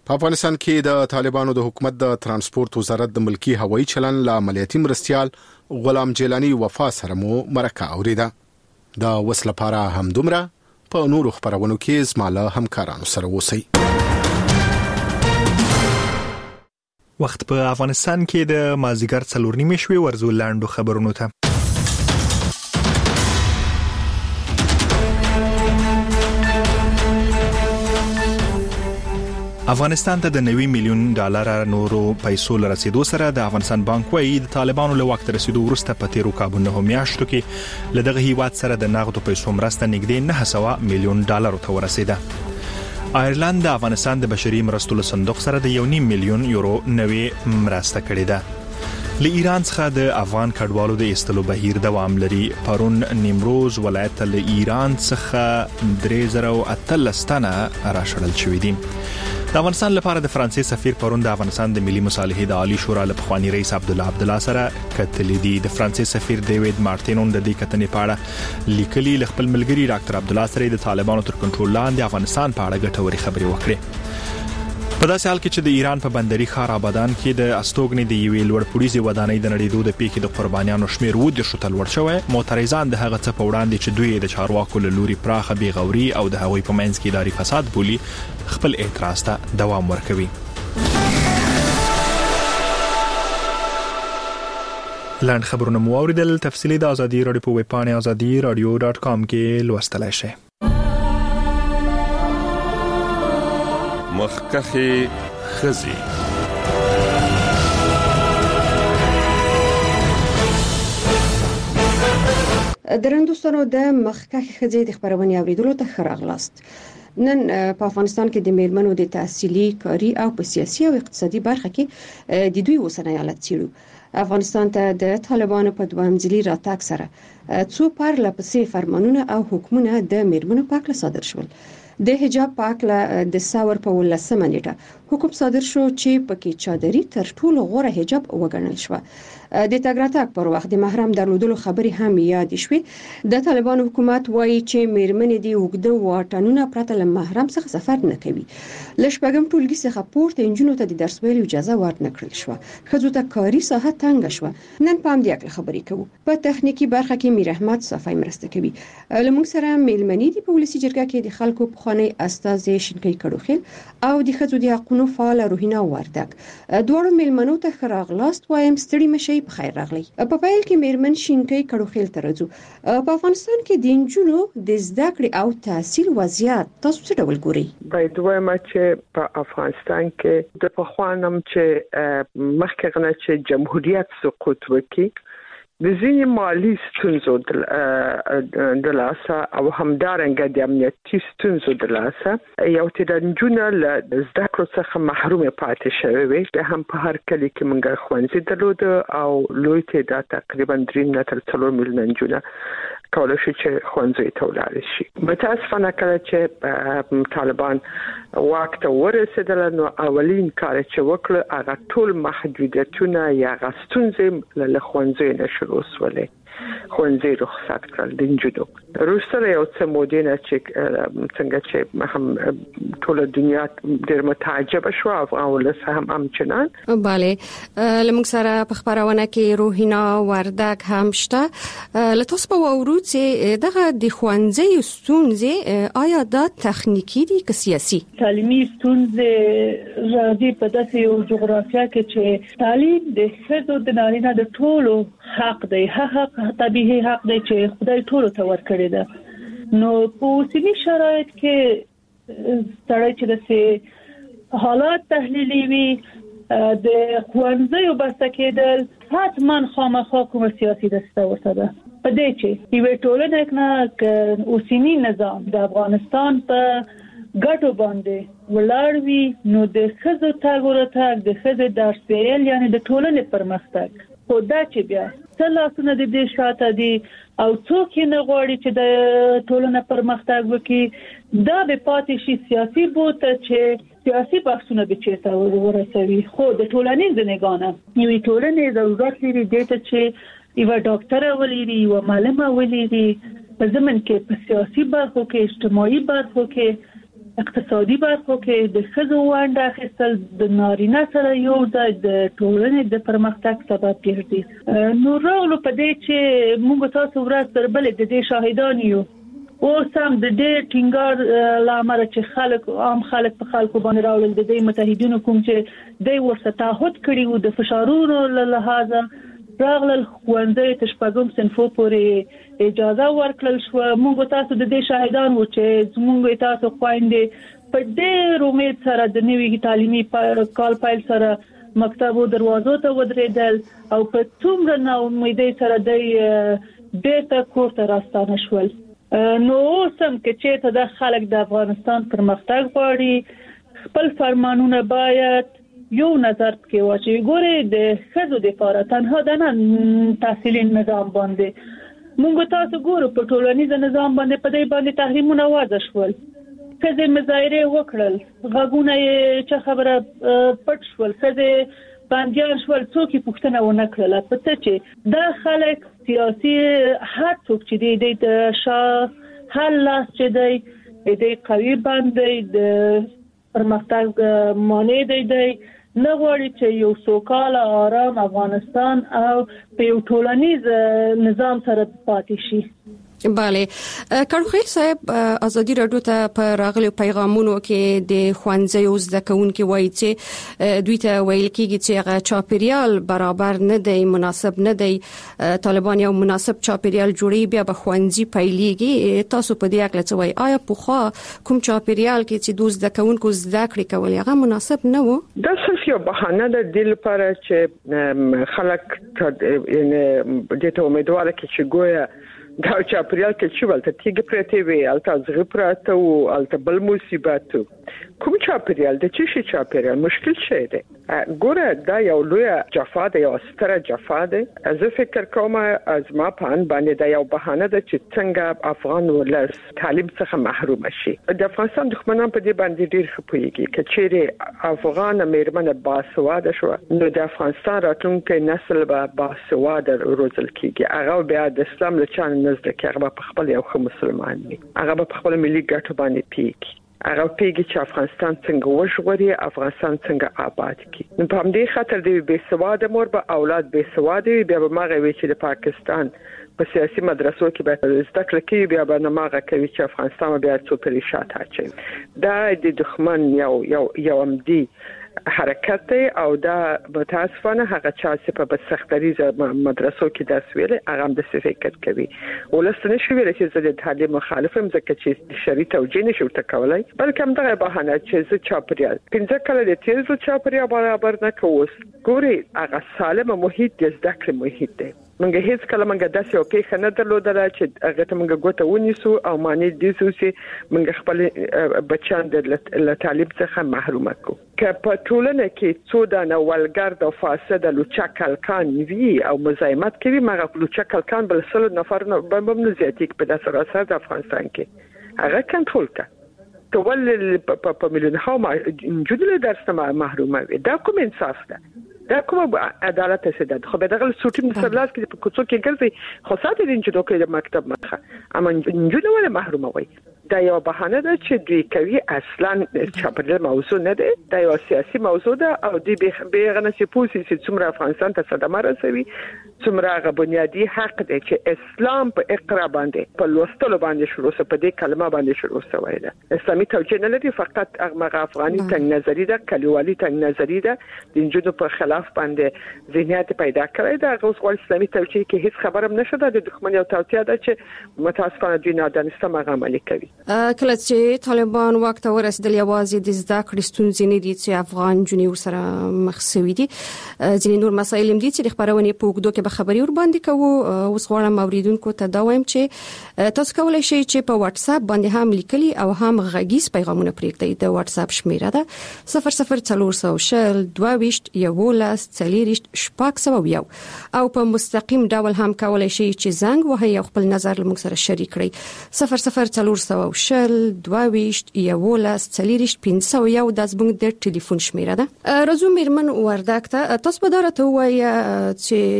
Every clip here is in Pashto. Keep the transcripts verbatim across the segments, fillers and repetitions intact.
په افغانستان کې د طالبانو د حکومت د ترانسپورت وزارت د ملکی هوایي چلن له عملیاتي مرستيال غلام جیلانی وفا سره مو مرکه اوریده. دا وس لپاره هم دومره په نورو خبرونو کې زماله همکارانو سره وسی. وخت په افغانستان کې د مازیګر څلور نیمې شوي ورزو لاندو خبرونو ته. افغانستان ته د نوي میلیون ډالر نورو پیسو لرسیدو سره د افغانستان بانک وايي د طالبانو له وخت رسیدو وروسته په تیرو کابو نه میاشتو کې له دغه هیواد سره د نغدو پیسو مرسته نږدې نه سوه میلیون ډالر ته ورسیده. آیرلند د افغانستان د بشري مرستو له صندوق سره د یو نیم میلیون یورو نوي مرسته کړې ده. له ایران څخه د افغان کډوالو د ایستلو بهیر دوام لري. پرون نیمروز ولایت له ایران څخه درې زره اتلس تنه راشړل شوي دي. د افغانستان لپاره د فرانسې سفیر پرون د افغانستان د ملي مصالحې د عالی شورا له پخوانی رئیس عبدالله عبدالله سره کتلې دي. د فرانسې سفیر ډیوډ مارټینون د دې کتنې په اړه لیکلي ل خپل ملګری ډاکټر عبدالله سره د طالبانو تر کنټرول لاندې افغانستان په اړه ګټورې خبرې وکړې. په داسې حال کې چې د ایران په بندري ښار آبادان کې د استوګنې د یوې لوړپوړیزې ودانۍ د نړیدو د پیښې د قربانیانو شمیر اووه دېرشو ته لوړ شوی. معترضان د هغه څه په وړاندې چې دوی د چارواکو له لوري پراخه بې غوري او د هغوی په منځ کې اداري فساد بولي خپل اعتراض ته دوام ورکوي. لاند خبرونه مو اوریدل. تفصیلی د ازادي رادیو په ویب پاڼه ازادي رادیو ډاټ کام کې لوستلای شئ. مخکخي خزي درندوستانو د مخکخي خزي د خبرونې اوریدلو ته ښه راغلاست. نن په افغانستان کې د میرمنو د تحصیلي، کاري او په سیاسي او اقتصادي برخه کې د دوی اوسنۍ حالت څیړو. افغانستان ته د طالبانو په دوام ځلي راتګ سره څو پرله پسې فرمانونه او حکمونه د میرمنو په اړه صادر شول. د حجاب په اړه د ثور په ولسمه نیټه حکم صادر شو چې پکې چادري تر ټولو غوره حجاب وګڼل شو. د تګ راتګ پر وخت د محرم درلودلو خبرې هم یاد شوې. د طالبانو حکومت وایي چې میرمنې د اوږده واټنونو پرته له محرم څخه سفر نه کوي. له شپږم ټولګي څخه پورته انجونو ته د درس ویلو اجازه ورنه کړل شو. ښځو ته کاري ساحه تنګ شو. نن په همدې اړه خبرې کوو. په تخنیکی برخه کې میر احمد صفای مرسته کوي. لمونږ سره میلمنې دی په ولسی جرګه کې د خلکو پخوانی استازي شینکي کډوخیل او د ښځو د حقوقو فعال روحینا وردک. دوه میلمنو ته خراغلاست وایم ستړي مشي په خیر راغلی. په پیل کې میرمن شینکي کډوخیل ترځو. په افغانستان کې د انجونو د زده کړې او تحصیل وضعیت تاسو څه ډول ګورئ؟ باید وایم چې په افغانستان کې د پخوانم چې مخکې غنه چې جمهوریت سقوط وکړي د ځینې مالی ستونزو د لاسه او همدارنګه د امنیتي ستونزو د لاسه یو تعداد نجونې له زده کړو څخه محروم پاتې شوې وي. د هم په هر کلي کې موږ ښوونځي درلوده او لوی تعداد تقریبا درې نه تر څلور میلیونه نجونې کولای شي چې ښوونځي ته ولاړ شي. متاسفانه کله چې طالبان واک ته ورسېدل نو اولین کار چې وکړ هغه ټول محدودیتونه یا غستونځي له ښوونځي نشو وسولې. ښوونځي رخصت کړل د نجونو. روسته یو څه مودینه چې څنګه چې هم ټول دنیا ډېر متعجب شو او ولسه هم همچنان. bale لمږ سره په خبرونه کې روحینا وردک هم شته. لتاس په ورود چې دغه د ښوونځي ستونزې آیا دا تخنیکی دي که سیاسي؟ تعلیمي ستونزې راځي په داسې یو جغرافیه کې چې تعلیم د ښځو د نارینه د ټولو حق دی. حق طبيعي حق دی چې خدای ټول ته ورکړی ده. نو په اوسني شرایط کې سړی چې د حالات تحلیلي وي د ښوونځیو بسته کېدل حتما خامخا کوم سیاسي دسته ورته ده. په دې چې یوه ټولنه کې اوسني نظام د افغانستان په ګټو باندې ولاړ وي نو د ښځو تګ ورتګ د ښځو درس ویل یعنی د ټولنې پرمختګ خو دا چې بیا څلاسونه د دې شاته دي او څوک نه غواړي چې د ټولنې پرمختګ وکړي دا به پاتې شي سیاسي بوته چې سیاسي بحثونه به چیرته ورسوي. خو د ټولنې ځنګانه یوې ټولنې ضرورت لري د ته چې یو ډاکټر ولري یو معلم ولري په زمن کې په سیاسي برخو کې اجتماعي برخو کې اقتصادي برخو کې د ښځو ونډه اخیستل د نارینه سره یو ځای د ټولنې د پرمختګ سبب ګرځي. نو راغلو په دې چې موږ تاسو ورځ تر بلې د دې شاهدان یو او سم د دې ټینګار لامل چې خلک عام خلک په خلکو باندې راول د دې متحدینو کوم چې د ورسره تعهد کړي وو د فشارونو له لحاظه راغلل خوندې تشپګم صنفو پورې اجازه ورکړل شو. موږ تاسو د دې شاهدان وو چې موږ تاسو خويندې په ډېر امید سره د نوي تعلیمي کال پیل سره مکتبو دروازو ته ودرېدل او په څومره نا امیدۍ سره د بیرته کور ته راستانه شول. نو سم کې چې د خلک د افغانستان پرمختګ غواړي خپل فرمانونه باید یو نظر کې واچي. ګوره د ښځو د لپاره تنها د نن تحصیلي نظام باندې موږ تاسو ګورو په ټولنیز نظام باندې په دې باندې تحریمونه وضع شول. ښځې مظاهره وکړل، غږونه یې چې خبره پټ شول، ښځې بندیان شول، څوک یې پوښتنه ونه کړله. په څه چې دا خلک سیاسي هر څوک چې د شاه هر لاس چې دی د قوي باندې د پرمختګ مانع دی دی نه غواړي چې یو سوکاله آرام افغانستان او په یو ټولنیز نظام سره پاتې شي. بله کارخیل صاحب ازادي رادیو ته په راغلي پیغامونو کې د خوانځي زده کوونکو وایي چې دوی ته ویل کېږي چې هغه چاپیریال برابر نه دی، مناسب نه دی. طالبان یو مناسب چاپیریال جوړي بیا به خوانځي پیلېږي. تاسو په دې اړه څه وایي؟ آیا پوخا کوم چاپیریال کې چې دوی زده کوونکو زده کړې کول هغه مناسب نه و؟ دا صرف یو بهانه ده د لپاره چې خلک د ته امیدواره کې چې ګویا دا چاپریال کې چې ولته تیګ پرته وي الته زغ پراته او الته بل مصیبت کوم چاپریال د چی شي چاپریال مشکل شي دی. ګوره دا یو لوی جفا ده، یو ستره جفا ده. از فکر کوم از ما پان باندې دا یو بهانه ده چې څنګه افغان ولس تعلیم څخه محروم شي. د افغانستان دښمنان په دې باندې ډیر خپويږي چې چیرې افغان میرمن باسواده شو نو د افغانستان راتلونکي نسل به باسواده روزل کیږي. هغه بیا د اسلام له چانه نزد کې هغه په خپل یو خو مسلمان وي، هغه په خپل ملي ګټو باندې پیږي، هغه پیږي چې افغانستان څنګه وژغوري، افغانستان څنګه آباد کړي. نو په همدې خاطر د بې سواده مور به اولاد بې سواده وي، بیا به ماغه وي چې د پاکستان په سیاسي مدرسو کې به زده کړه کوي، بیا به نه ماغه کوي چې افغانستان بیا څو پریشات اچي. دا د دښمن یو یو یو امدي حرکت دی او دا متاسفانه هغه چا چې په سختریزه مدرسو کې درس ویل هغه هم د فکر کوي. ولستنه شو ویل چې زه د تعلیم مخالفم ځکه چې شری توجیه نشو تکولای، بلکې هم دغه بهانه چې زه چاپریال پنځه کله د تیزو چاپریال برابر نه کووس. ګوري هغه سالم محیط د زده کړې محیط دی. منګه هیڅ کله منګه داسې او پیښه نه درلودله چې هغه ته منګه ګوته ونیسو او معنی دي چې منګه خپل بچان د تعلیم څخه محروم کو. که په ټولنه کې څو دانه ولګرد او فاسد لوچا کلکان وی او مزاحمت کوي، مغه لوچا کلکان بل سل نفر نه بم نه زیاتیک په داسې راځه د افغانستان کې هغه کنټرول کا تول په مليون ها جوړل درسته محرومه وي. دا کوم انصاف ده؟ دا کوم عدالت څه ده؟ خو به دغه سوټیم سرلاس کې په کوڅو کې ګرځي خو ساته دین چې دوی د مکتب مخه اما جوړ ولا محرومه وي. دا یو بهانه ده چې دوی کوي اصلا چاپریال موضوع نه ده، دا یو سیاسي موضوع ده او دوی به غنه چې پوسی چې څومره افغانستان ته صدمه رسوي، څومره غو بنیادی حق دی چې اسلام په اقرا باندې په لوستلو باندې شروع سه، په دې کلمه باندې شروع سوی ده. اسلامي توجیه نه لري، فقط هغه افغاني تنگ نظری ده، کلیوالي تنگ نظری ده، د انجونو په خلاف باندې ذهنیت پیدا کړی ده. هغه اوس اسلامي توجیه کې هیڅ خبره نشته، د دښمن یو توطیه ده چې متاسفانه دوی نه دانسته مغه عملي کوي. کله چې طالبان وخت ورسېدل یوازې د زده کړې ستونزې نه دي چې افغان جنې سره مخ شوي دي، ځینې نور مسایل هم دي چې د خبرونې په وګړو کې به خبري ور باندې کوو. اوس غواړم اوریدونکو ته دا وایم چې تاسو کولای شئ چې په واتس اپ باندې هم لیکلي او هم غږیز پیغامونه پرېږدئ. د واتس اپ شمیره ده صفر صفر څلور سوه شل دوه ویشت یوولس څلوېښت شپږ سوه یو او په مستقیم ډول هم کولای شئ چې زنګ وهئ او خپل نظر له موږ سره شریک کړئ. صفر صفر څلور سوه شل دوه ویشت یوولس څلوېښت پنځه سوه یو د زموږ د ټلیفون شمیره ده. راځو میرمن وردګ ته. تاسو به دا راته ووایئ چې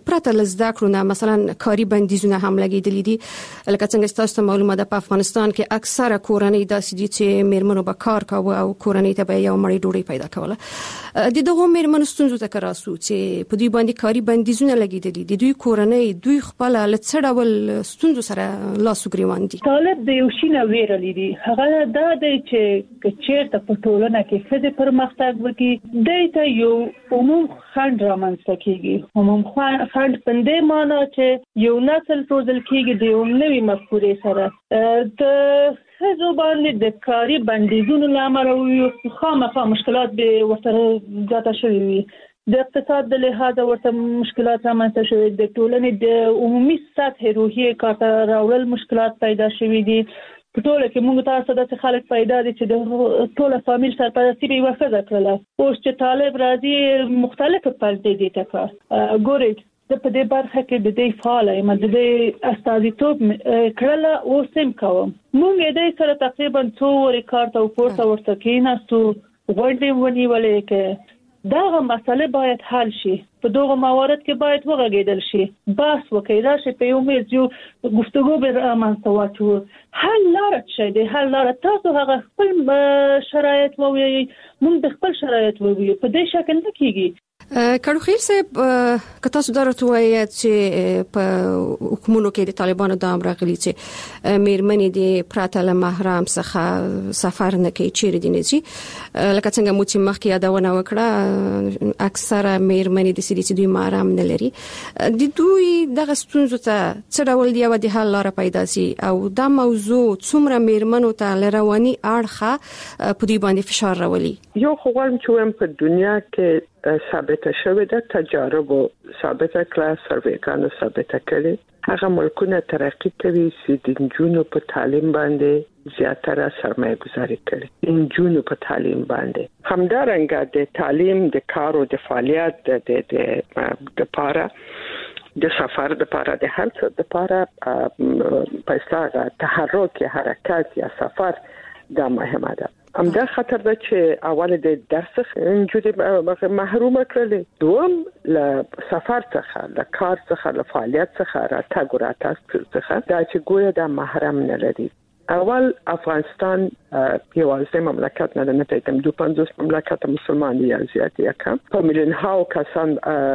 پرته لزدا کړو مثلا کاری بندیزونه هم لګیدلې دي لکه څنګه تاسو ته معلومه ده په افغانستان کې اکثره کورنۍ داسې دي چې میرمنو به کار کاوه او کورنۍ ته به یو مړی ډوډۍ پیدا کوله د دغه میرمنو ستونزو ته راسو چې په دوی باندې کاری بندیزونه لګیدلې دي دوی کورنۍ دوی خپل لڅړول ستونزو سره لاس وګریوان دي طالب د یو شي نه ویرلې دي هغه دا دی چې چیرته په ټولنه کې څه د پرمختګ وکړي دایته یو عموم خند رامنځته کیږي عموم خند پندې معنا چې یو نسل روزل کیږي د یو نوې مفکورې سره د خزو باندې د کاری بندیزونو لامل او خامخا مشکلات به ورته زیاته شوي وي د اقتصاد د لحاظه ورته مشکلات رامنځته شوي د ټولنې د عمومي سطح روحي کارته راوړل مشکلات پیدا شوي دي په ټوله کې موږ تاسو د خلک پیدا دي چې د ټوله فامیل سرپرستی به وسه کړله اوس چې طالب راځي مختلفه پردې دي تکا ګوري د په دې برخه کې د دې فعال یم د دې استازیتوب کړل او سم کوم موږ دې سره تقریبا څو ریکارډ او پورته ورته کېناستو غوډې ونیولې کې دا مسله باید حل شي په دغه موارد کې باید وغږیدل شي بس وکړي راشي په یو میز یو گفتگو به رامنځته واچو حل لاره شي د حل لاره تاسو هغه خپل شرایط ووي موږ د خپل شرایط ووي په دې شکل نه کیږي کړو خیر صاحب که تاسو درته وایي چې په حکومتونو کې د طالبانو د امر غلي چې میرمنې د پراته له محرم څخه سفر نه کوي چیرې دي نه شي لکه څنګه مو چې مخکې یادونه وکړه اکثره میرمنې د سړي چې دوی محرم نه لري د دوی دغه ستونزو ته څه ډول دی او د حل لاره پیدا شي او دا موضوع څومره میرمنو ته لرواني اړخه په دوی باندې فشار راولي یو خو غواړم چې په دنیا کې ثابت شوه د تجارب ثابت کړه سروېګانو ثابت کړي هغه ملکونه ترقی کوي چې د جنونو په تعلیم باندې زیاتره سرمایه گذاري کوي د جنونو په تعلیم باندې همدارنګه د تعلیم د کار او د فعالیت د د د پاره د سفر د پاره د هر څه د پاره پیسې تحرک حرکت یا سفر دا مهمه ده همدا خطر ده چې اول د درس انجوري محروم کړل دوم ل سفر څخه د کار څخه ل فعالیت څخه را تګ را تاسو څخه دا چې ګویا د محرم نه لري اول افغانستان یوازې مملکت نه نه پیدم دو پنځوس مملکت مسلمان دي زیات یا کم په میلیون هاو کسان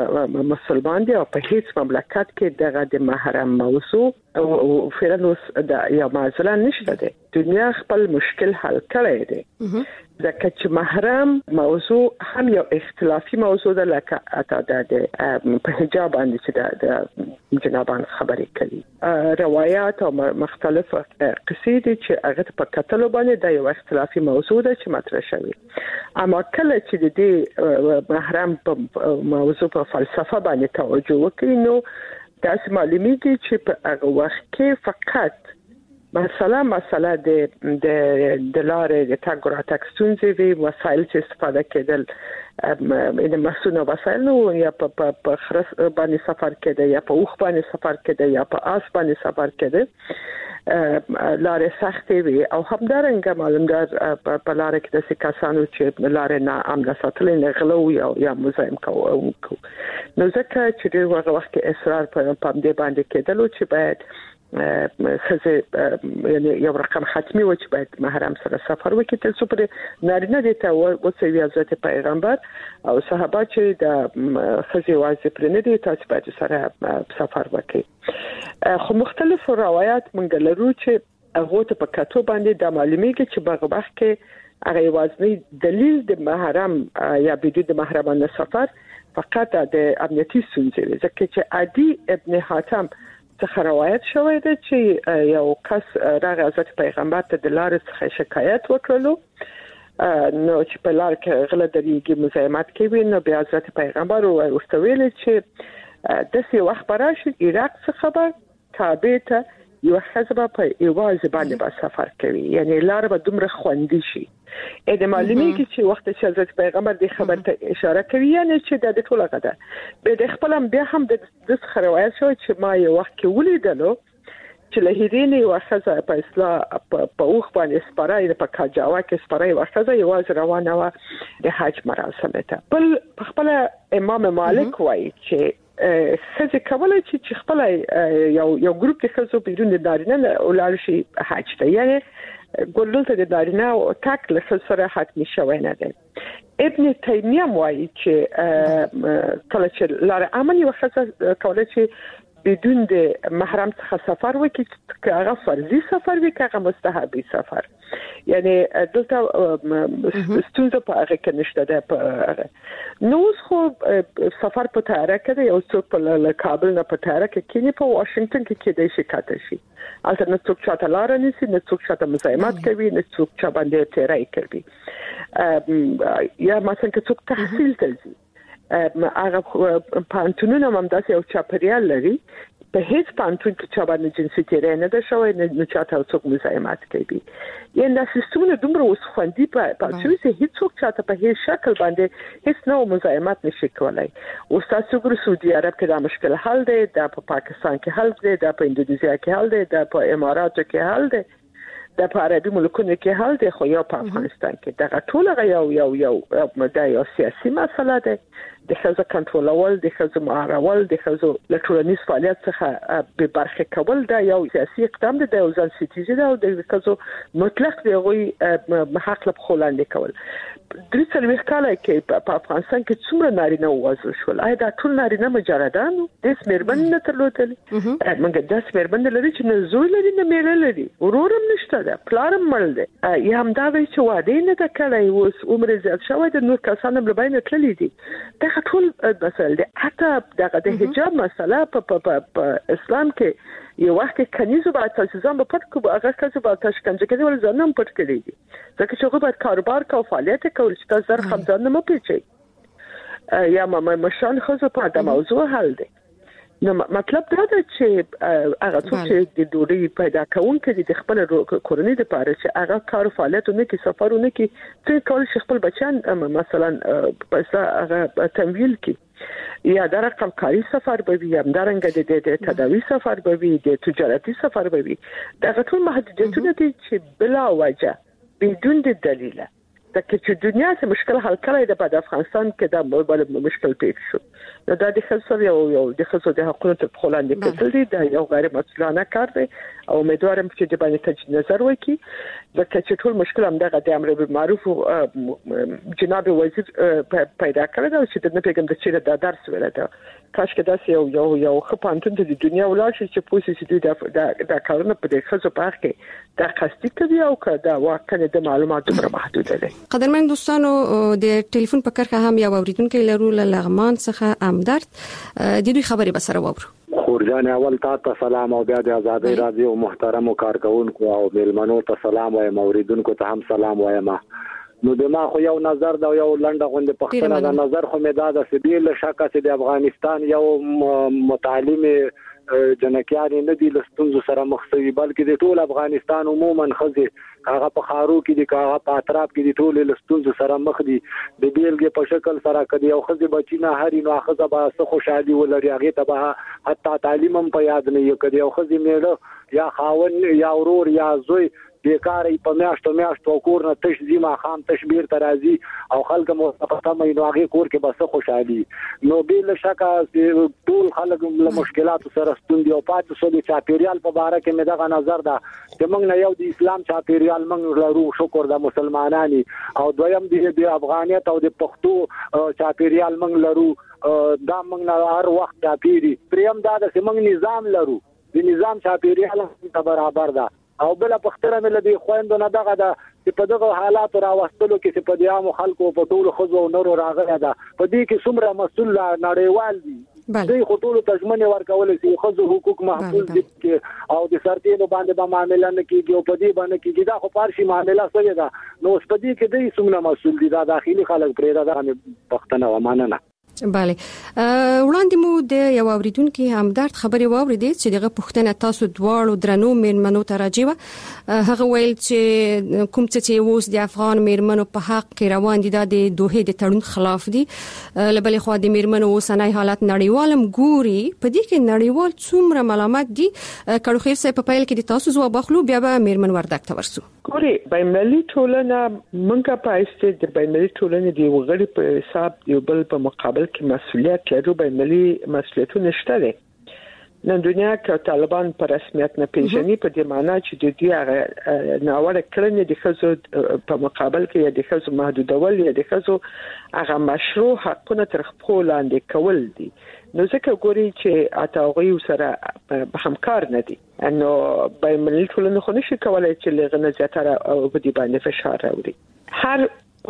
مسلمان دي او په هیڅ مملکت کې دغه د محرم موضوع او فعلوس د یا معزله نشته ده دنیا خپل مشکل حل کړی دی ځکه چې محرم موضوع هم یو اختلافي موضوع ده لکه اته د په حجاب باندې چې د جنابان خبرې کوي روایت او مختلف قصې دي چې هغه په کتلو باندې د یو اختلافي موضوع ده چې مطرح شوی اما کله چې د دې محرم په موضوع په فلسفه باندې توجه وکړي نو تاسو معلومیږي چې په هغه وخت کې فقط مثلا مثلا د د د لارې د تګ را تګ ستونزې وي وسایل چې استفاده کېدل د مسونو وسایل نو یا په په خرس باندې سفر کېده یا په اوخ باندې سفر کېده یا په آس باندې سفر کېده لارې سختې وي او همدارنګه معلومدار په لارې کې د کسانو چې لارې نه امن ساتل نه غلو یا یا مزاحم کوي نو ځکه چې د وخت کې اصرار په دې باندې کېدل چې باید خزه یعنی یو رقم ختمي و چې باید محرم سره سفر وکړي تل څو پر نارینه دي ته وڅوي حضرت پیغمبر او صحابه چې د خزه واځي پر نه دي تاسو باید سره سفر وکړي خو مختلف روایت مونږ لرو چې هغه ته په کتو باندې د معلومیږي چې په وخت کې هغه وازنی دلیل د محرم یا بدون د محرمانه سفر فقط د امنیتي ستونزې ځکه چې عادي ابن حاتم څخه روایت شوی دی چې یو کس راغی حضرت پیغمبر ته د لارې څخه شکایت وکړلو نو چې په لار کې غله درېږي مزاحمت کوي نو بیا حضرت پیغمبر ورته ویل چې داسې وخت به راشي عراق څخه به کعبې ته یو حزب په ایواز باندې به سفر کوي یعنی لار به دومره خوندي شي اې د معلومیږي چې وخت چې حضرت پیغمبر د خبر ته اشاره کوي یعنی چې د ټوله غدا به د خپل بیا هم د څه روایت شو چې ما یو وخت کې ولیدلو چې له هیرینې واخذ په اصلاح په اوخ باندې سپارای په کاجاوا کې سپارای واخذ یواز روانه و د حج مراسم ته بل خپل امام مالک وایي چې خزه کولای چې چې خپل یو یو ګروپ د خزو بدون د نارینه ولر شي حج ته یعنی ګولل ته د نارینه او تک له سره حتمی شوی نه ده. ابن تیمیه وايي چې کله چې لاره امن یو خزه کولای چې بدون د محرم څخه سفر وکړي چې هغه فرضي سفر وي که هغه مستحبي سفر. یعنی دلته ستونزه په هغه کې نشته ده. په نو خو سفر په طیاره کې یو څوک په کابل نه په طیاره کې کینی په واشنگټن کې کې د شکایت شي. البته نه څوک چاته لار نه سي، نه څوک چاته مزاحمت کوي، نه څوک چا باندې تیرای کوي. یا مثلا که څوک تحصیل کوي هغه پانتونونه هم داسې یو چاپریال لري، په هیڅ پانتون کې چا باندې جنسي تیری نه ده شوی، نه چاته څوک مزاحمت کوي. یعنې دا سیستمونه دومره اوس خوندي پاتې شوي چې هیڅوک چاته په هیڅ شکل باندې هیڅ نوع مزاحمت نشي کولی. اوس تاسو ګورئ سعودي عرب کې دا مشکل حل دی، دا په پاکستان کې حل دی، دا په اندونیزیا کې حل دی، دا په اماراتو کې حل دی، دا په عربي ملکونو کې حل دی، خو یا په افغانستان کې دغه ټول یو یو یو دا یو سیاسي مسله ده. د ښځو کنټرولول، د ښځو مهارول، د ښځو له ټولنیز فعالیت څخه به برخې کول دا یو سیاسي اقدام دی، د یو ځل سیتیزي ده او د ښځو مطلق د هغوی حق له پښو لاندې کول. درې څلوېښت کاله کې په افغانستان کې څومره نارینه ووژل شول؟ آیا دا ټول نارینه مجردان وو؟ داسې مېرمنې نه درلودلې؟ موږ داسې مېرمنې لري چې نه زوی لري نه میړه لري، ورور هم نشته ده، پلار هم مړ دی، یا همدا وایي چې واده یې نه ده کړی، اوس عمر یې زیات شوی دی، نور کسان هم له بینه تللي دي. دغه ټول مسله دی. حتی دغه د حجاب مسله په اسلام کې یو وخت کې کنيزو باید تاسو ځان په پټ کو هغه کسو باید تاسو کنځ کوي ول ځان هم پټ کړی دي، ځکه چې هغه باید کاروبار کوي، فعالیت کوي، چې تاسو زر خمځان نه مپیچي یا ما مشان خو په دا موضوع حل دی. نو مطلب دا ده چې هغه څوک چې د ډوډۍ پیدا کوونکي د خپل کورنۍ لپاره چې هغه کار فعالیتونه کې سفرونه کې څه کول شي خپل بچان مثلا پیسې هغه تمویل کې یا د رقم کاری سفر به وي، هم درنګ د تداوی سفر به وي، د تجارتي سفر به وي. دا ټول محدودیتونه دي چې بلا وجه بدون د دلیل دا چې دنیا څخه مشکل حل کړی د په افغانستان کې دا بل مشکل پیښ شو. نو دا د خصوصي یو یو د خصوصي د حقوقو ته خلاندې کتل دي، دا یو غیر مسؤلانه کار دی او امیدوارم چې د باندې تجدید نظر وکړي، ځکه چې ټول مشکل هم دغه د امر بالمعروف جناب وزیر پیدا کړی دا چې د نه پیغام د چیرې د درس ویل دا کاش کې دا یو یو یو خپانتون د دنیا ولاړ شي چې پوسې چې د د کارونه په دې خصوصي په اړه کې دا قصدي کوي او کدا واقعا د معلوماتو پر محدود دي. قدرمن دوستانو د ټلیفون په کرخه هم یو اوریدونکو لرو لغمان څخه امدرد د دوی خبرې به سره وورو. خورجان اول تاسو سلام او بیا د آزادۍ رادیو محترم کارکونکو او ملمنو ته سلام وایم، اوریدونکو ته هم سلام وایم. نو د ما خو یو نظر دا یو لنډه غونډه پښتنه دا نظر خو مې دا د سبیل شکه چې د افغانستان یو متعلم جنکیان نه دي لستونزو سره مخ شوي، بلکې د ټول افغانستان عموما خزي هغه په خارو کې دي، هغه په اطراف کې دي، ټول لستونزو سره مخ دي. د بیلګې په شکل سره کدي یو خزي بچینه هري نو خزه به څه خوشحالي ولري، هغه ته به حتی تعلیم هم په یاد نه یو کدي یو خزي میړه یا خاون یا ورور یا زوی بیکاری په میاشتو میاشتو کور نه تش زیما خام تشبیر ترازی او خلک مو پته مې نو هغه کور کې بس خوشحالي. نو بیل شکه ټول خلک له مشکلات سره ستوندي او پاتې سو د چاپیریال په اړه کې مې دغه نظر ده چې موږ نه یو د اسلام چاپیریال موږ لرو، شکر د مسلمانانی، او دویم د افغانیت او د پښتو چاپیریال موږ لرو، دا موږ نه هر وخت چاپیری پریم دا د موږ نظام لرو، د نظام چاپیریال ته برابر ده. او بل پختره مل دي خويندو نه دغه دا چې په دغه حالات راوستلو کې چې په دې عام خلکو په ټول خزو نورو راغله ده، په دې کې څومره مسؤل نړیوال دي، دوی خطول تضمن ورکول شي خزو حقوق محفوظ دي او د سرتینو باندې به معاملې نه کیږي او په دې باندې کیږي، دا خو پارشي معاملې سره ده. نو په دې کې دوی څومره مسؤل دي، دا داخلي خلک پرې دا غو پختنه ومانه. بله وړاندې مو د یو اوریدونکو همدرد خبرې واوریدې چې دغه پښتنه تاسو دواړو درنو میرمنو ته راځي، هغه ویل چې کوم څه چې اوس د افغان میرمنو په حق کې روان دي دا د دوه د تړون خلاف دي، لبل خو د میرمنو اوسنۍ حالت نړیوالم ګوري، په دې کې نړیوال څومره ملامت دي. کړو خیر صاحب په پیل کې د تاسو ځواب اخلو بیا به میرمن وردک ته ورسو. ګوري بینالمللي ټولنه منګه پایسته د بینالمللي ټولنې دی وګړي په حساب یو بل په مقابل کې مسؤلیت لرو به ملي مسؤلیتونه شته. نن دنیا کې طالبان په رسمیت نه پیژني په دې معنی چې د دې هغه ناوړه کړنې د خزو په مقابل کې د خزو محدودول یا د خزو هغه مشروع حقونه تر خپل لاندې کول دي. نو ځکه ګوري چې اتاوغي سره به همکار نه دي انه به ملي ټولنه خو نشي کولای چې لغنه زیاتره او په دې باندې فشار راوړي. هر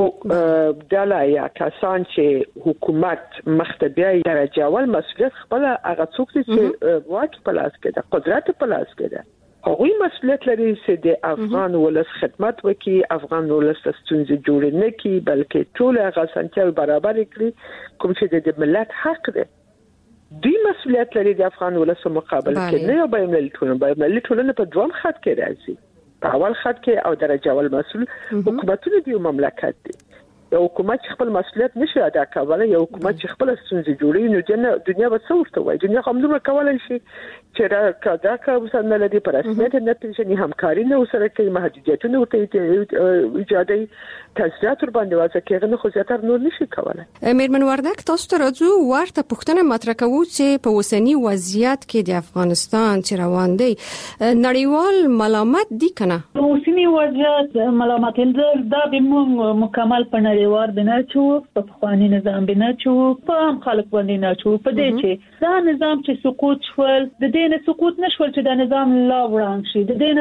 دلا یا کسان چې حکومت مختبیه درجه اول مسؤلیت خپل هغه څوک چې واکي په لاس کې ده قدرت په لاس کې ده هغوی مسؤلیت لري چې د افغان ولس خدمت وکړي افغان ولس ستونزې جوړ نه کړي بلکې ټول هغه سنتیاوي برابر کړي کوم چې د ملت حق ده. دوی مسؤلیت لري د افغان ولس مقابل کې نه یو بین المللي ټولنه بین المللي ټولنه په دوم خط کې راځي. په اول خط کې او درجه اول مسؤل حکومتونه دی مملکت دي. یو حکومت چې خپل مسؤلیت نشي ادا کولای یو حکومت چې خپل ستونزې جوړي نو دنیا به څه ورته وایي. دنیا هم نور کولای شي چې را کدا کا وسنه لدی پر رسمیت نه پیژني همکاري نه وسره کوي محدودیتونه ورته ایجادي تاثیرات ور باندې واسه کې نه خو زیاتره نور نشي کولای. میرمن وردک تاسو ته راځو ورته پوښتنه مطرح کوو چې په اوسنی وضعیت کې د افغانستان چې روان دی نړیوال ملامت دي کنه په اوسنی وضعیت ملامت دا به مکمل په نړیوال بنا چو په خواني نظام بنا چو په هم خلک باندې نه چو په دې چې دا نظام چې سقوط شول د دې نه سقوط نشول چې دا نظام لا وړاندې شي د دې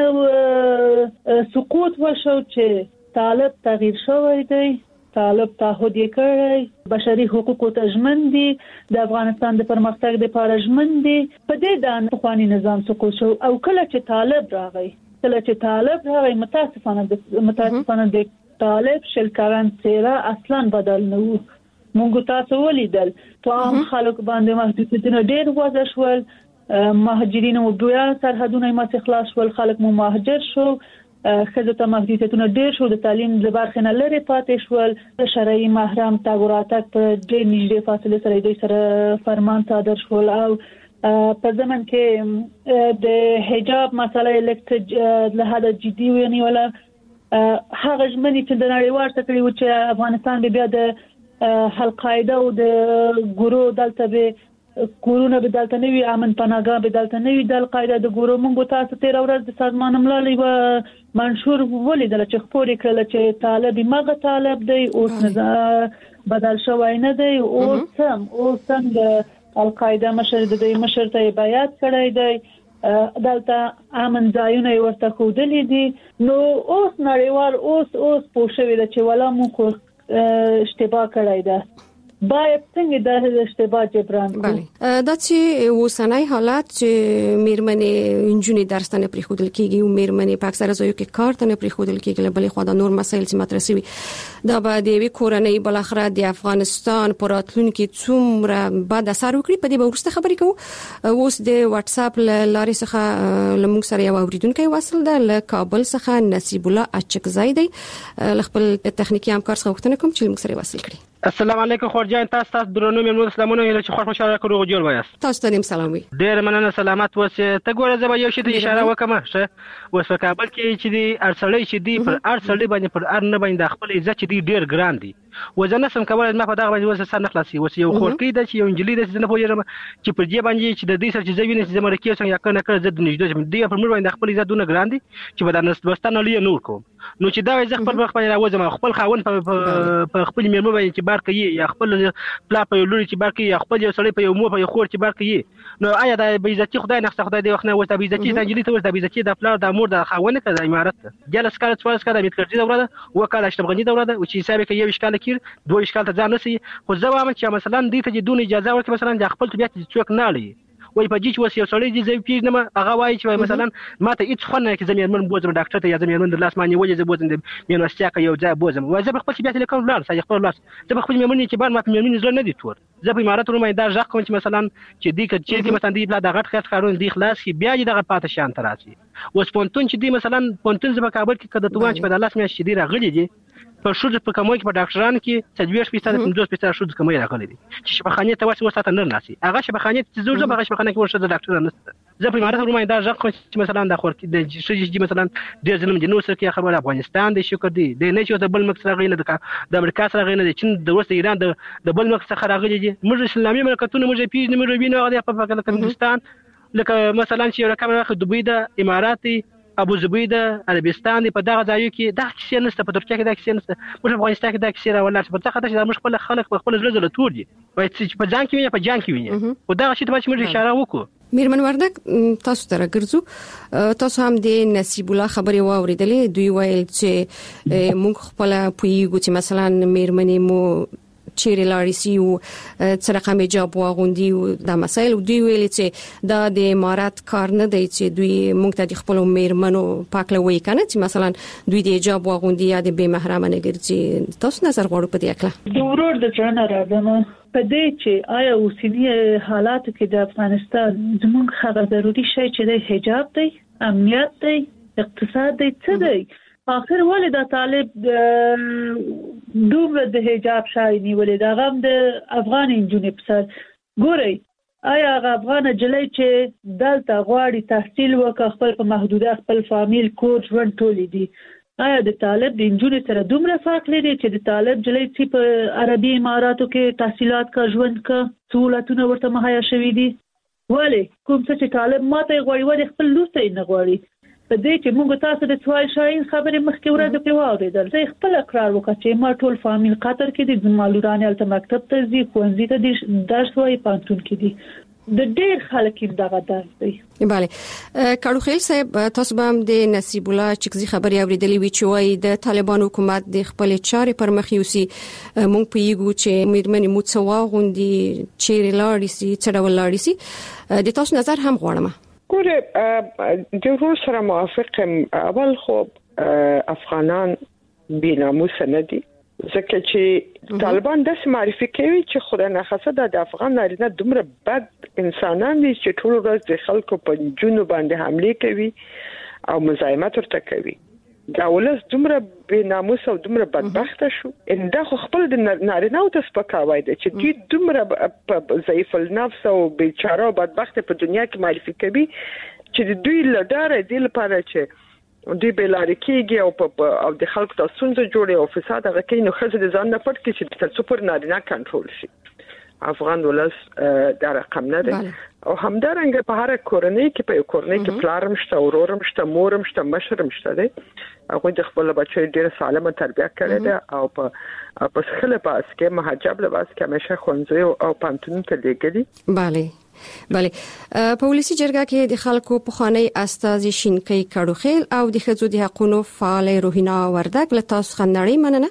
نه سقوط وشو چې طالب تغییر شوی دی طالب تعهد یې کړی بشري حقوقو ته ژمن دي د افغانستان د پرمختګ لپاره ژمن دي په دې د خواني نظام سقوط شو او کله چې طالب راغی کله چې طالب راغی متاسفانه متاسفانه د طالب شلکران څیره اصلا بدل نه وو. مونږ تاسو ولیدل تو هم خلک باندې محدودیتونه ډېر وضع شول مهاجرین او بیا سرحدونه یې خلاص شول خلک مو مهاجر شو خزه ته محدودیتونه ډېر شو د تعلیم د برخې نه لري پاتې شول د شرعي محرم تګ راتګ په ډېر نږدې فاصله سره دوی سره فرمان صادر شول او په زمن کې د حجاب مسله الکت له هدا جدي ونیوله هغه ژمنې چې د نړیوال تکړه و چې افغانستان به بیا د القاعده او د ګورو دلته به کورونه به دلته نوي امن پناهګاه به دلته نوي د القاعده د ګورو مونږ تاسو تیر ورځ د سازمان ملل و منشور ولیدل چې خبرې کړل چې طالب مغه طالب دی اوس نه بدل شوی نه دی اوس هم اوس هم د القاعده مشر د مشر ته بیعت کړی دی دلته امن ځایونه ورته خودلې دي نو اوس نړیوال اوس اوس پوښوي چې ولا مونږ اشتباه کړی ده باید څنګه د اشتباه جبران کړي. دا چې وسنۍ حالات چې میرمنې انجونې درس نه پرې خودل کیږي او میرمنې په اکثره ځایو کې کار ته نه پرې خودل کیږي بلې خو دا نور مسایل چې مطرح شوي دا به د وی کورنۍ بل اخره د افغانستان پراتلونکو څومره بعد اثر وکړي په دې به ورسته خبرې کوو. اوس د واتس اپ لارې څخه لمونږ سره یو اوریدونکو وصل ده له کابل څخه نصیب الله اچکزای دی خپل تخنیکی همکار څخه وختونه کوم چې لمونږ سره وصل کړي. السلام علیکم خورجان تاسو تاسو درنو مېلمنو سلامونه ویل چې خوښ خوشاله کړو جوړ وایاست تاسو ته سلام وي ډېر مننه سلامات اوسه ته ګوره زما یو شی ته اشاره وکم شه اوس په کابل کې چې دی ارسلې چې دی پر ارسلې باندې پر ار نه باندې خپل عزت چې دی ډېر ګران دی وزنه سم کولای ما په دغه باندې وسه سر نه خلاصي اوس یو خورکی د چې یو انجلي د نه پوهیږم چې پر دې باندې چې د دې سره چې زوینې چې زما رکیه څنګه کنه کړ زد نږدې دی پر مور باندې خپل عزت دونه ګران دی چې بدن دوستانه لې نور کوم نو چې دا وځ خپل خپل راوځم خپل خاون په خپل میرمن باندې چې بار کوي یا خپل پلا په لوري چې بار کوي یا خپل یو سړی په یو مو په یو خور چې بار کوي نو آیا د بیزتی خدای نه خدای دی وخت نه وځي بیزتی د انجلي ته وځي بیزتی د پلا د مور د خاون ته د امارت جلس کال څوارس کال د میتکرځي دوره وکاله اشتبغنی دوره چې حساب کې یو اشکال کړ دوه اشکال ته ځان نسی خو زوام چې مثلا دې ته دونه اجازه ورکړي مثلا د خپل طبيعت څوک نه لري وای په دې چې وس یو سړی دې زې پیژنم هغه وایي چې مثلا ماته هیڅ خونه کې زمير من بوزم ډاکټر ته یا زمير من د لاس مانی وجه زه بوزم د یونیورسيټي کې یو ځای بوزم وای زه خپل طبيعت لیکم لاس سې خپل لاس زه خپل مېمنې چې بار ما په مېمنې زړه نه دي تور زه په امارات رومه دا ځخ کوم چې مثلا چې دې کې چې مثلا دې بلا د غټ خاص کارون دې خلاص کی بیا دې دغه پاتې شان تراسي وس پونتون چې دې مثلا پونتون زما کابل کې کده توان چې په لاس مې شې دې راغلي دي په شوز په کومه کې په ډاکټرانو کې تدویر شپږ پنځوس پنځه شوز کومه راغلي دي چې شبخانه ته واسه وساته نه ناسي هغه شبخانه چې زوړ زبغه شبخانه کې ورشه د ډاکټر نه زه په امارات رومای دا ځکه چې مثلا د خور د شي مثلا د ظلم د نو سره کې خبره افغانستان د شکر دی د نه چې د بل مکس راغلی نه د امریکا سره راغلی نه د چین د وسط ایران د بل مکس څخه راغلی دي موږ اسلامي مملکتونه موږ پیژنې موږ وینو هغه په پاکستان لکه مثلا چې رقم راخ دوبۍ د اماراتي ابو ظبي د عربستان په دغه ځایو کې دا کیسه نشته په ترکیه کې دا کیسه نشته موږ افغانستان کې دا کیسه راولل په ځکه چې موږ خپل خلک په خپل ځل ځل تور دي وایي چې په ځان کې وي په ځان کې وي او دا شی ته چې موږ اشاره وکړو میرمن وردک تاسو ته راګرځو تاسو هم د نصیب الله خبرې واوریدلې دوی وایي چې موږ خپل پویګو چې مثلا میرمنې مو چیرې لاړې سي او څه رقم جواب واغوندي او دا مسایل دوی ویلي چې دا د امارات کار نه دی چې دوی موږ ته د خپل میرمنو پاکلوي کنه چې مثلا دوی د جواب واغوندي یا د به محرمه نه ګرځي تاسو نظر غواړو په دې اړه د ورور د ځان راځم په دې چې آیا اوسنی حالات کې د افغانستان زموږ هغه ضروري شی چې د حجاب دی امنیت دی اقتصاد دی څه دی اخر ولې دا طالب دومره د حجاب شای نیولې دا غم د افغان انجونې په سر ګوري آیا هغه افغان جلې چې دلته غواړي تحصیل وکړي خپل په محدوده خپل فامیل کور ژوند ټولې دي آیا د طالب د انجونې سره دومره فرق لري چې د طالب جلې چې په عربي اماراتو کې تحصیلات کا ژوند کا سہولتونه ورته مهیا شوي دي ولی کوم څه چې طالب ماته غواړي ولې خپل لور ته نه غواړي په دې چې موږ تاسو د سوال شاین خبرې مخکې ورته په واوریدل زه خپل اقرار وکړم چې ما ټول فامیل قطر کې دي زمالوران الته مکتب ته ځي ښوونځي ته دي درس وایي پانتون کې دي د ډېر خلک دغه درس دی bale کاړو خیل صاحب تاسو به هم د نصیب الله چکزي خبري اوریدلې وی چې وایي د طالبان حکومت د خپل چارې پر مخ یوسي مونږ پیګو چې میرمنې موڅوا غوندي چیرې لاړې سي څړول لاړې سي د تاسو نظر هم غواړم ګوره د ورور سره موافقم اول خو افغانان بی ناموس نه دي ځکه چې طالبان د معرفي کوي چې خدای نه خاصه د افغان نارینه دومره بد انسانان دي چې ټول ورځ د خلکو په جنو باندې حمله کوي او مزاحمت ورته کوي دا ولس دومره بی ناموس او دومره بدبخت شو ان دا خو خپل د نارینه او د سپکاوی دي چې دوی دومره ضعیف النفس او بیچاره او بدبخت په دنیا کې معرفي کوي چې دوی لداره دی لپاره چې دوی بلاری کېږي او او د خلکو د سنځ جوړي او فساد هغه کې نو خزه د ځان نه پټ کې چې تر څو پر نارینه کنټرول شي افغان ولس دا رقم نه دی او همدارنګه په هر کورنۍ کې په کورنۍ کې پلارم شته اورورم شته مورم شته مشرم شته دی هغه د خپل بچو ډیره سالمه تربیه کړې ده او په په خله پاس کې محجب لباس کې همیشه خونځي او پانتون ته لګلي bale bale په ولسی جرګه کې د خلکو په خاني استاذ شینکۍ کړوخیل او د خځو د حقوقو فعال روحینا وردک له تاسو خنړی مننه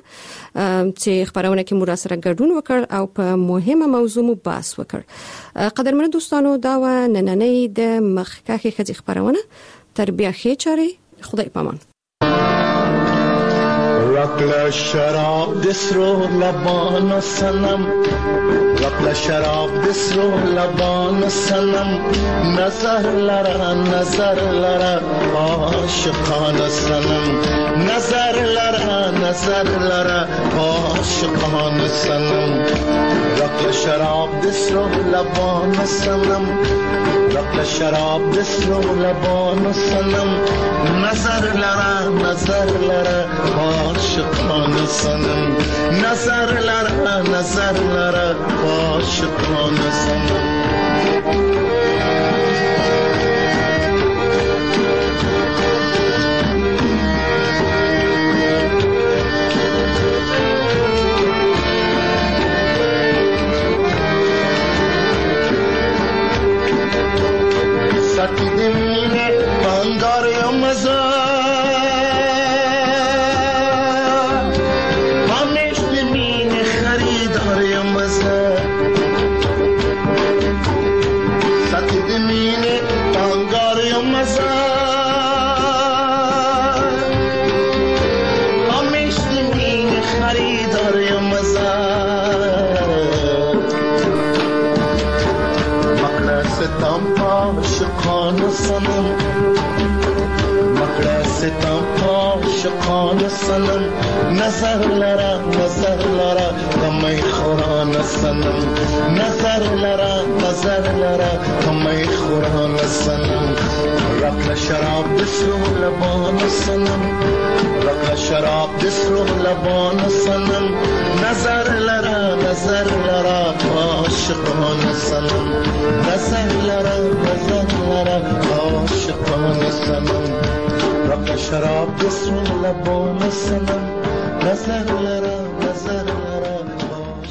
چې خبرونه کې مو سره ګډون وکړ او په مهمه موضوع مو بحث وکړ قدرمن دوستانو دا و نننې د مخکخه خځې خبرونه تربیه خې چاري خدای پامان رقل شراب دسرو لبان سنم رقل شراب دسرو لبان سنم نظر لرا نظر لرا عاشقان سنم نظر لرا نظر لرا عاشقان سنم رقل شراب دسرو لبان سنم رقل شراب دسرو لبان سنم نظر لرا نظر لرا عاشقان سنم نظر لرا نظر لرا عاشقان سنم ساتی دمینه بانگار مزا سنم مکڑا ستم عاشقان سنم نظر لرا نظر لرا کمی خوران سنم نظر لرا نظر لرا کمی خوران سنم رقل شراب دسرو لبان سنم رقل شراب دسرو لبان سنم نظر لرا نظر لرا عاشقان سنم نظر لرا نظر لرا عاشقان سنم رقل شراب دسرو لبان سنم نظر لرا